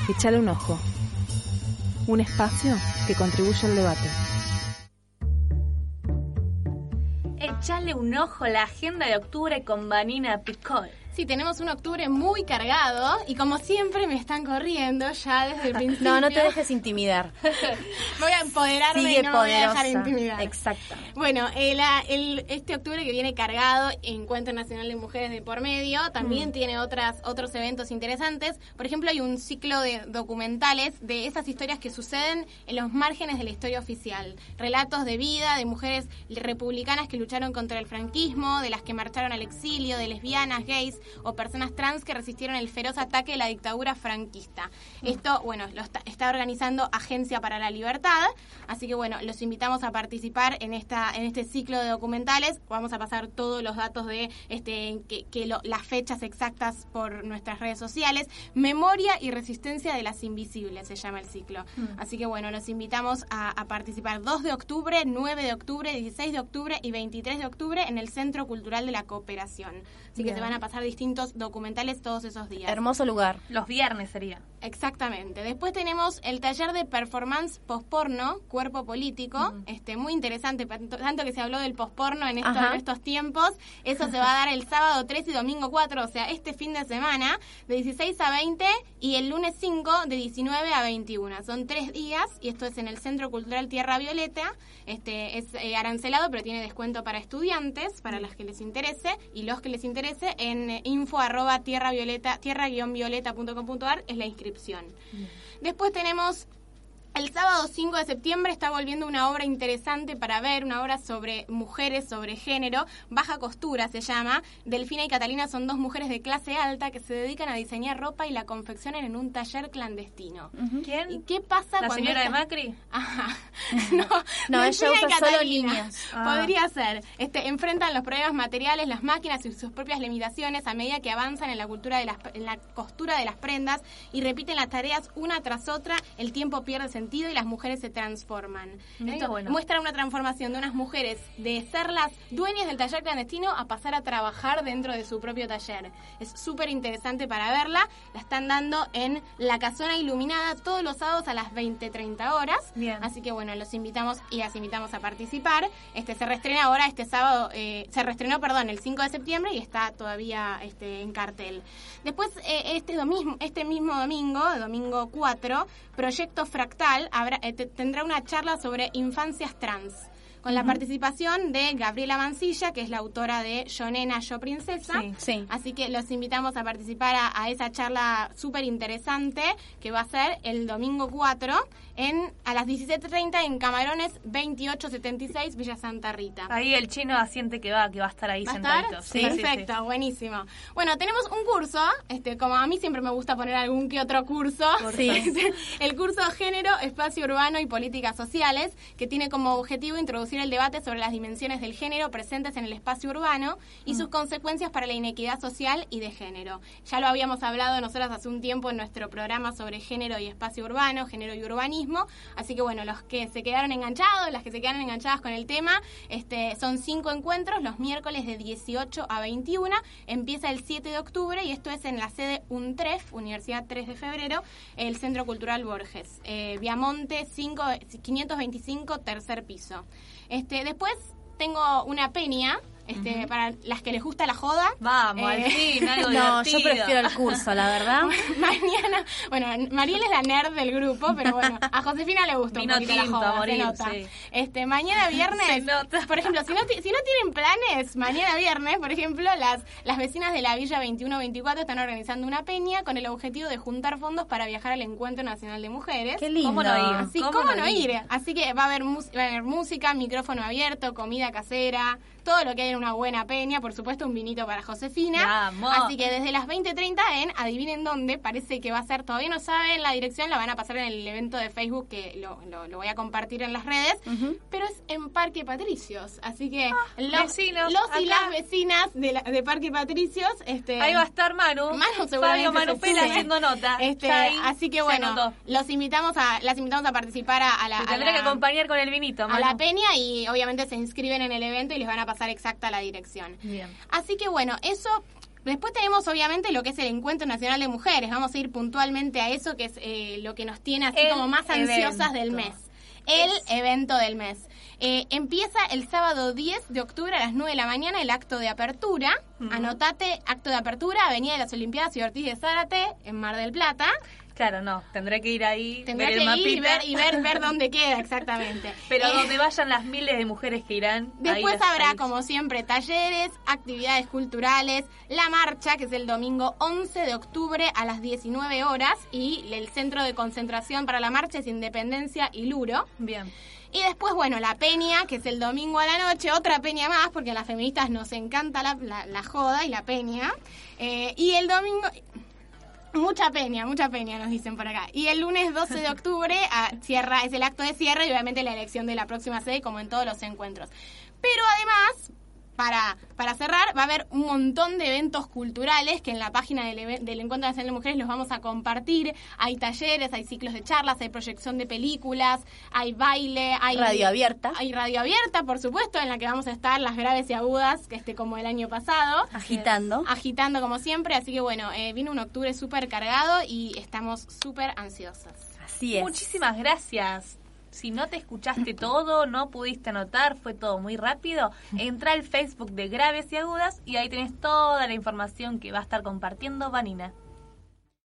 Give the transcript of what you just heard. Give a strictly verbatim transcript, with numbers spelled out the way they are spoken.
Échale un ojo. Un espacio que contribuye al debate. Echale un ojo a la agenda de octubre con Vanina Picol. Sí, tenemos un octubre muy cargado y como siempre me están corriendo ya desde el principio. No, no te dejes intimidar. Voy a empoderarme Sigue y no me voy a dejar poderosa. intimidar. Exacto. Bueno, el, el, este octubre que viene cargado, Encuentro Nacional de Mujeres de por medio, también mm. tiene otras otros eventos interesantes. Por ejemplo, hay un ciclo de documentales de esas historias que suceden en los márgenes de la historia oficial. Relatos de vida de mujeres republicanas que lucharon contra el franquismo, de las que marcharon al exilio, de lesbianas, gays o personas trans que resistieron el feroz ataque de la dictadura franquista. Mm. Esto, bueno, lo está, está organizando Agencia para la Libertad, así que bueno, los invitamos a participar en esta en este ciclo de documentales. Vamos a pasar todos los datos de este que, que lo, las fechas exactas por nuestras redes sociales. Memoria y resistencia de las invisibles se llama el ciclo. Mm. Así que bueno, los invitamos a, a participar dos de octubre, nueve de octubre, dieciséis de octubre y veintitrés de octubre en el Centro Cultural de la Cooperación. Así Bien. que se van a pasar distintos documentales todos esos días. Hermoso lugar. Los viernes sería. Exactamente. Después tenemos el taller de performance posporno, cuerpo político, uh-huh. este muy interesante, tanto que se habló del posporno en, estos, en estos tiempos. Eso se va a dar el sábado tres y domingo cuatro, o sea, este fin de semana, de dieciséis a veinte, y el lunes cinco, de diecinueve a veintiuno. Son tres días, y esto es en el Centro Cultural Tierra Violeta. Este es eh, arancelado, pero tiene descuento para estudiantes, para las que les interese, y los que les interese, en eh, info arroba tierra violeta, tierra guion violeta punto com punto a r es la inscripción. Bien. Después tenemos el sábado cinco de septiembre, está volviendo una obra interesante para ver, una obra sobre mujeres, sobre género, Baja Costura se llama. Delfina y Catalina son dos mujeres de clase alta que se dedican a diseñar ropa y la confeccionan en un taller clandestino. Uh-huh. ¿Quién? ¿Y qué pasa ¿La cuando señora esta... de Macri? Ajá. No, no, ella usa solo líneas. Ah. Podría ser. Este, enfrentan los problemas materiales, las máquinas y sus propias limitaciones a medida que avanzan en la cultura de las, en la costura de las prendas y repiten las tareas una tras otra. El tiempo pierde sentido y las mujeres se transforman. Esto bueno. muestra una transformación de unas mujeres de ser las dueñas del taller clandestino a pasar a trabajar dentro de su propio taller. Es súper interesante para verla. La están dando en La Casona Iluminada todos los sábados a las veinte treinta horas. Bien. Así que bueno, los invitamos y las invitamos a participar. Este se reestrena ahora este sábado, eh, se reestrenó, perdón, el cinco de septiembre y está todavía este, en cartel. Después, eh, este domingo, este mismo domingo, domingo cuatro, Proyecto Fractal habrá, eh, te, tendrá una charla sobre infancias trans, con la uh-huh. participación de Gabriela Mancilla, que es la autora de Yo Nena, Yo Princesa. Sí, sí. Así que los invitamos a participar a, a esa charla súper interesante que va a ser el domingo cuatro en a las diecisiete treinta en Camarones veintiocho setenta y seis, Villa Santa Rita. Ahí el chino asiente que va, que va a estar ahí ¿Va sentadito. A sí, perfecto, sí, sí. Buenísimo. Bueno, tenemos un curso, este, como a mí siempre me gusta poner algún que otro curso. Sí. El curso Género, Espacio Urbano y Políticas Sociales, que tiene como objetivo introducir el debate sobre las dimensiones del género presentes en el espacio urbano y mm. sus consecuencias para la inequidad social y de género. Ya lo habíamos hablado nosotros hace un tiempo en nuestro programa sobre género y espacio urbano, género y urbanismo, así que bueno, los que se quedaron enganchados, las que se quedaron enganchadas con el tema, este, son cinco encuentros los miércoles de dieciocho a veintiuno, empieza el siete de octubre y esto es en la sede UNTREF, Universidad tres de febrero, el Centro Cultural Borges, eh, Viamonte cinco, quinientos veinticinco, tercer piso. Este, después tengo una peña, este, uh-huh. para las que les gusta la joda. Vamos, eh, al fin, algo no, divertido. yo prefiero el curso, la verdad. Mañana, bueno, Mariel es la nerd del grupo, pero bueno, a Josefina le gusta Vino un poquito tinto, la joda, morir, se nota. Sí. Este, mañana viernes, se nota. Por ejemplo, si no, si no tienen planes, mañana viernes, por ejemplo, las, las vecinas de la Villa veintiuno veinticuatro están organizando una peña con el objetivo de juntar fondos para viajar al Encuentro Nacional de Mujeres. Qué lindo. ¿Cómo no ir? Así, ¿cómo, ¿cómo no ir? ir? Así que va a haber, mus- va a haber música, micrófono abierto, comida casera, todo lo que hay en una buena peña, por supuesto un vinito para Josefina. Vamos. Así que desde las veinte treinta en adivinen dónde, parece que va a ser, todavía no saben la dirección, la van a pasar en el evento de Facebook que lo, lo, lo voy a compartir en las redes, uh-huh. pero es en Parque Patricios, así que ah, los, vecinos, los y acá. las vecinas de, la, de Parque Patricios, este, ahí va a estar Manu, Manu seguramente Fabio Manu Pela sube. haciendo nota. Este, así que bueno, los invitamos a, las invitamos a participar a, a la, Se tendrá a la, que acompañar con el vinito, Manu. a la peña y obviamente se inscriben en el evento y les van a pasar exacta la dirección. Bien. Así que bueno, eso Después tenemos obviamente lo que es el Encuentro Nacional de Mujeres. Vamos a ir puntualmente a eso, que es eh, lo que nos tiene así el como más ansiosas evento. del mes. El Es... evento del mes. Eh, empieza el sábado diez de octubre a las nueve de la mañana el acto de apertura. Uh-huh. Anotate, acto de apertura, Avenida de las Olimpiadas y Ortiz de Zárate, en Mar del Plata. Claro, no, tendré que ir ahí, Tendré ver que el mapita. ir y ver, y ver, ver dónde queda exactamente. Pero eh, donde vayan las miles de mujeres que irán. Después ahí habrá, ahí. como siempre, talleres, actividades culturales, la marcha, que es el domingo once de octubre a las diecinueve horas, y el centro de concentración para la marcha es Independencia y Luro. Bien. Y después, bueno, la peña, que es el domingo a la noche, otra peña más, porque a las feministas nos encanta la, la, la joda y la peña. Eh, y el domingo... Mucha peña, mucha peña nos dicen por acá. Y el lunes doce de octubre a, cierra, es el acto de cierre y obviamente la elección de la próxima sede, como en todos los encuentros. Pero además, para, para cerrar, va a haber un montón de eventos culturales que en la página del, del Encuentro Nacional de Mujeres los vamos a compartir. Hay talleres, hay ciclos de charlas, hay proyección de películas, hay baile, hay... Radio abierta. Hay radio abierta, por supuesto, en la que vamos a estar las graves y agudas, que este como el año pasado. Agitando. Agitando como siempre, así que bueno, eh, vino un octubre súper cargado y estamos súper ansiosas. Así es. Muchísimas gracias. Si no te escuchaste todo, no pudiste anotar, fue todo muy rápido, entra al Facebook de Graves y Agudas y ahí tenés toda la información que va a estar compartiendo Vanina.